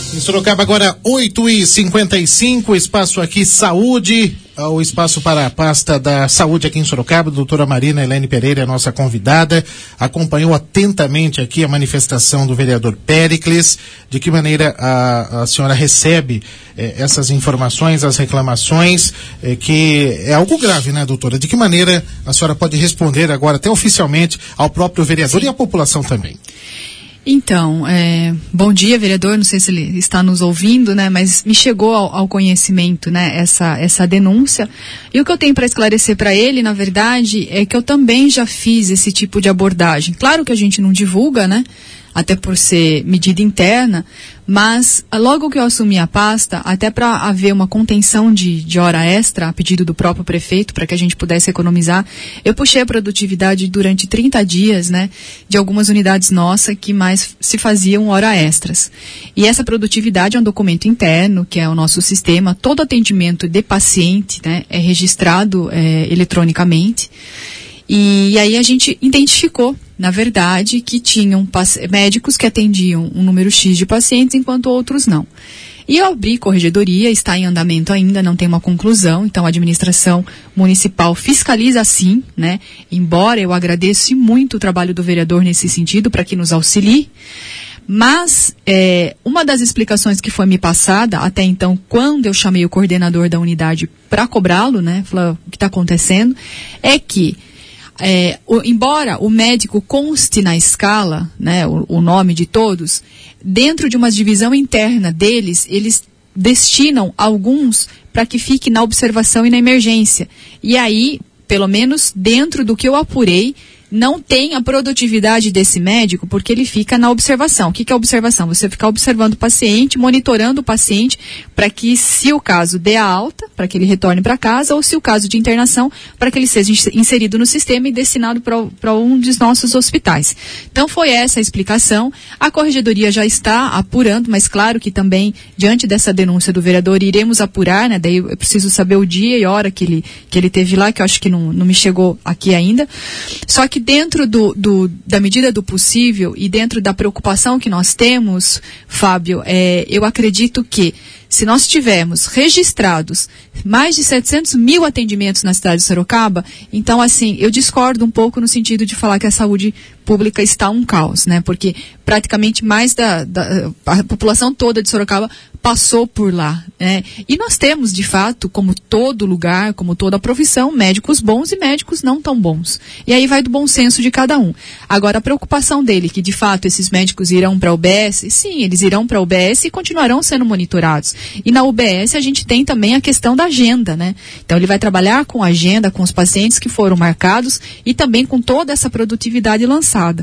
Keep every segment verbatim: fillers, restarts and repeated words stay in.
Em Sorocaba agora oito e cinquenta e cinco, espaço aqui Saúde, o espaço para a pasta da saúde aqui em Sorocaba. A doutora Marina Helene Pereira, a nossa convidada, acompanhou atentamente aqui a manifestação do vereador Péricles. De que maneira a, a senhora recebe eh, essas informações, as reclamações, eh, que é algo grave, né, doutora? De que maneira a senhora pode responder agora até oficialmente ao próprio vereador e à população também? Então, é, bom dia, vereador, não sei se ele está nos ouvindo, né, mas me chegou ao, ao conhecimento, né, essa, essa denúncia, e o que eu tenho para esclarecer para ele, na verdade, é que eu também já fiz esse tipo de abordagem. Claro que a gente não divulga, né, até por ser medida interna, mas logo que eu assumi a pasta, até para haver uma contenção de, de hora extra, a pedido do próprio prefeito, para que a gente pudesse economizar, eu puxei a produtividade durante trinta dias, né, de algumas unidades nossas que mais se faziam hora extras. E essa produtividade é um documento interno, que é o nosso sistema. Todo atendimento de paciente, né, é registrado é, eletronicamente. E aí a gente identificou, na verdade, que tinham médicos que atendiam um número X de pacientes, enquanto outros não. E eu abri corregedoria, está em andamento ainda, não tem uma conclusão, então a administração municipal fiscaliza sim, né? Embora eu agradeço muito o trabalho do vereador nesse sentido, para que nos auxilie. Mas é, uma das explicações que foi me passada, até então, quando eu chamei o coordenador da unidade para cobrá-lo, né? Falar o que está acontecendo, é que É, o, embora o médico conste na escala, né, o, o nome de todos, dentro de uma divisão interna deles, eles destinam alguns para que fique na observação e na emergência. E aí, pelo menos dentro do que eu apurei, não tem a produtividade desse médico, porque ele fica na observação. O que, que é observação? Você ficar observando o paciente, monitorando o paciente, para que, se o caso dê a alta, para que ele retorne para casa, ou se o caso de internação, para que ele seja inserido no sistema e destinado para um dos nossos hospitais. Então, foi essa a explicação. A corregedoria já está apurando, mas claro que também, diante dessa denúncia do vereador, iremos apurar, né? Daí eu preciso saber o dia e hora que ele, que ele teve lá, que eu acho que não, não me chegou aqui ainda. Só que dentro do, do, da medida do possível e dentro da preocupação que nós temos, Fábio, é, eu acredito que se nós tivermos registrados mais de setecentos mil atendimentos na cidade de Sorocaba, então, assim, eu discordo um pouco no sentido de falar que a saúde pública está um caos, né? Porque praticamente mais da, da a população toda de Sorocaba passou por lá, né? E nós temos, de fato, como todo lugar, como toda profissão, médicos bons e médicos não tão bons. E aí vai do bom senso de cada um. Agora, a preocupação dele, que de fato esses médicos irão para a U B S, sim, eles irão para a U B S e continuarão sendo monitorados. E na U B S a gente tem também a questão da agenda, né? Então ele vai trabalhar com a agenda, com os pacientes que foram marcados e também com toda essa produtividade lançada.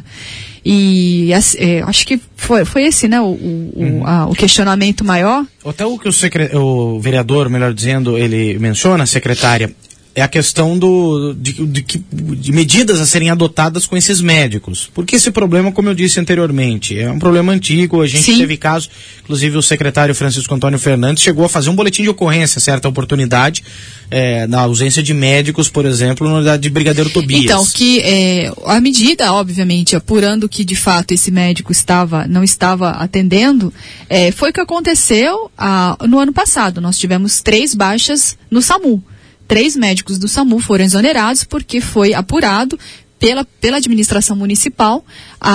E é, acho que foi, foi esse, né, o, o, uhum. a, o questionamento maior. Até o que o, secre... o vereador, melhor dizendo, ele menciona, secretária, é a questão do, de, de, de medidas a serem adotadas com esses médicos. Porque esse problema, como eu disse anteriormente, é um problema antigo. A gente Sim. teve casos, inclusive o secretário Francisco Antônio Fernandes chegou a fazer um boletim de ocorrência, certa oportunidade, é, na ausência de médicos, por exemplo, na unidade de Brigadeiro Tobias. Então, que é, a medida, obviamente, apurando que de fato esse médico estava, não estava atendendo, é, foi o que aconteceu a, no ano passado. Nós tivemos três baixas no SAMU. Três médicos do SAMU foram exonerados porque foi apurado pela, pela administração municipal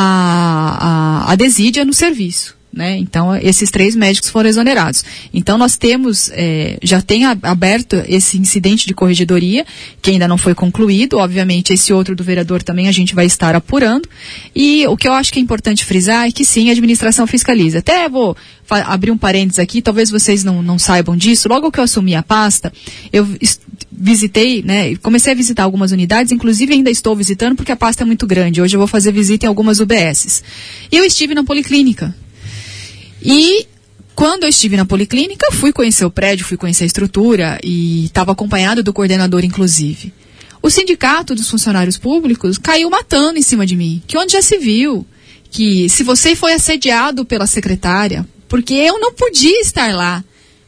a, a, a desídia no serviço, né? Então, esses três médicos foram exonerados. Então, nós temos, é, já tem a, aberto esse incidente de corregedoria, que ainda não foi concluído. Obviamente, esse outro do vereador também a gente vai estar apurando. E o que eu acho que é importante frisar é que sim, a administração fiscaliza. Até vou abrir um parênteses aqui, talvez vocês não, não saibam disso. Logo que eu assumi a pasta, eu visitei, né, comecei a visitar algumas unidades, inclusive ainda estou visitando porque a pasta é muito grande. Hoje eu vou fazer visita em algumas U B Ss. E eu estive na Policlínica. E quando eu estive na Policlínica, fui conhecer o prédio, fui conhecer a estrutura e estava acompanhado do coordenador, inclusive. O sindicato dos funcionários públicos caiu matando em cima de mim, que onde já se viu que se você foi assediado pela secretária, porque eu não podia estar lá,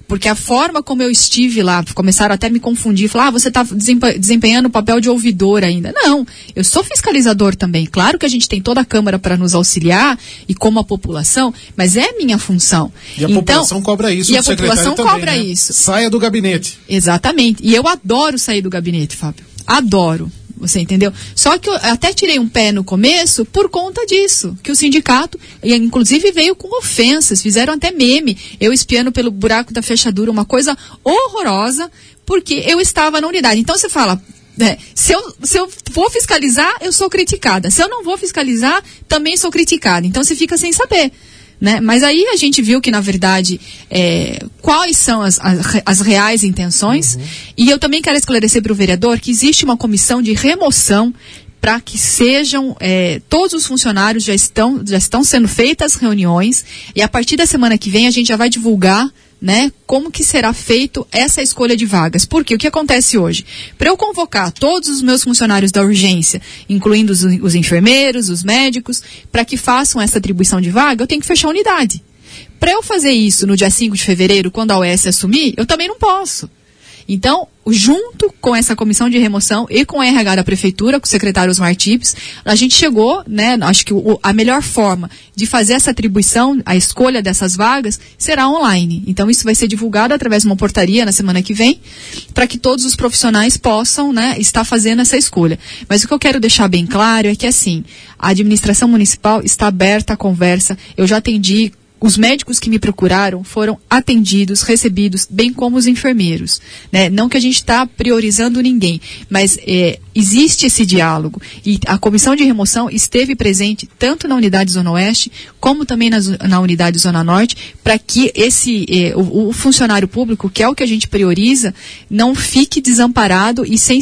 porque a forma como eu estive lá, começaram até a me confundir, falar, ah, você está desempenhando o papel de ouvidor ainda. Não, eu sou fiscalizador também. Claro que a gente tem toda a Câmara para nos auxiliar, e como a população, mas é minha função. E a então, população cobra isso. E a população também, cobra né? isso. Saia do gabinete. Exatamente. E eu adoro sair do gabinete, Fábio. Adoro. Você entendeu? Só que eu até tirei um pé no começo por conta disso, que o sindicato, inclusive, veio com ofensas, fizeram até meme, eu espiando pelo buraco da fechadura, uma coisa horrorosa, porque eu estava na unidade. Então você fala, é, se, eu, se eu vou fiscalizar, eu sou criticada. Se eu não vou fiscalizar, também sou criticada. Então você fica sem saber. Né? Mas aí a gente viu que, na verdade, é, quais são as, as, as reais intenções. Uhum. E eu também quero esclarecer para o vereador que existe uma comissão de remoção para que sejam, é, todos os funcionários já estão, já estão sendo feitas reuniões, e a partir da semana que vem a gente já vai divulgar, né, como que será feito essa escolha de vagas. Porque o que acontece hoje? Para eu convocar todos os meus funcionários da urgência, incluindo os, os enfermeiros, os médicos, para que façam essa atribuição de vaga, eu tenho que fechar a unidade. Para eu fazer isso no dia cinco de fevereiro, quando a O S assumir, eu também não posso. Então, junto com essa comissão de remoção e com a R H da Prefeitura, com o secretário Osmar Tips, a gente chegou, né, acho que o, a melhor forma de fazer essa atribuição, a escolha dessas vagas, será online. Então, isso vai ser divulgado através de uma portaria na semana que vem, para que todos os profissionais possam, né, estar fazendo essa escolha. Mas o que eu quero deixar bem claro é que, assim, a administração municipal está aberta à conversa. Eu já atendi. Os médicos que me procuraram foram atendidos, recebidos, bem como os enfermeiros. Né? Não que a gente está priorizando ninguém, mas é, existe esse diálogo. E a comissão de remoção esteve presente tanto na unidade Zona Oeste, como também na, na unidade Zona Norte, para que esse, é, o, o funcionário público, que é o que a gente prioriza, não fique desamparado e sem